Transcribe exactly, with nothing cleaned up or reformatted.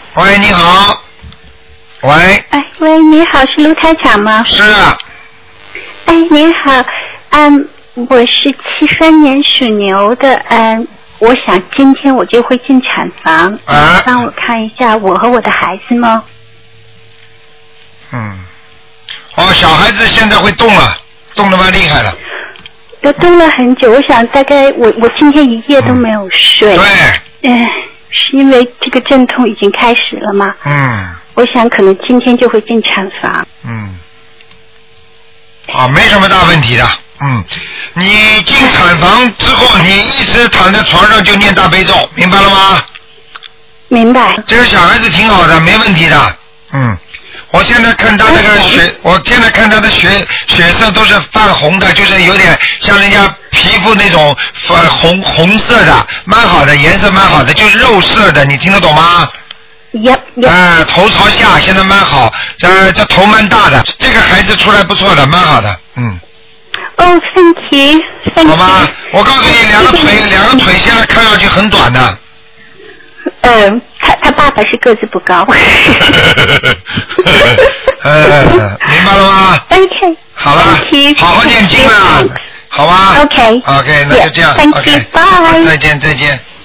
喂，你好。喂。 哎，喂，你好，是卢台长吗？ 是啊。 哎，你好，嗯，我是七三年属牛的，嗯，我想今天我就会进产房， 啊， 你帮我看一下我和我的孩子吗？ 嗯。哦，小孩子现在会动了，动得蛮厉害了。 都动了很久，我想大概我我今天一夜都没有睡。 对。 嗯，是因为这个阵痛已经开始了嘛？ 嗯。 我想可能今天就会进产房。 嗯。啊，没什么大问题的。嗯，你进产房之后，你一直躺在床上就念大悲咒，明白了吗？ 明白。 这个小孩子挺好的，没问题的。嗯。我现在看他那个血，我现在看他的血血色都是泛红的，就是有点像人家皮肤那种泛红红色的，蛮好的，颜色蛮好的，就是肉色的，你听得懂吗？ 呀呀。 啊，头朝下，现在蛮好，这这头蛮大的，这个孩子出来不错的，蛮好的，嗯。 哦、oh, ，thank you，thank you。 好吗？我告诉你，两个腿，两个腿现在看上去很短的。 嗯，他他爸爸是个子不高。 呃，明白了吗 ？OK。 好了，好好念经啊，好吧 ？OK。 OK， 那就这样。 Thank you， OK， bye。 再见，再见。